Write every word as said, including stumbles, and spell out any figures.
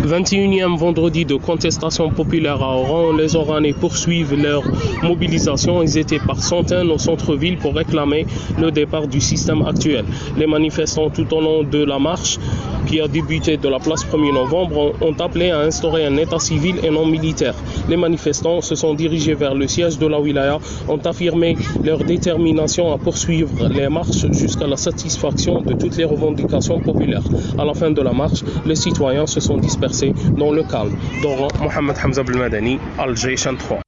vingt et unième vendredi de contestation populaire à Oran, les Oranais poursuivent leur mobilisation. Ils étaient par centaines au centre-ville pour réclamer le départ du système actuel. Les manifestants tout au long de la marche qui a débuté de la place premier novembre ont appelé à instaurer un état civil et non militaire. Les manifestants se sont dirigés vers le siège de la wilaya, ont affirmé leur détermination à poursuivre les marches jusqu'à la satisfaction de toutes les revendications populaires. À la fin de la marche, les citoyens se sont dispersés dans le calme. D'Oran, Mohamed Hamza Belmadani, Al Jayshan trois.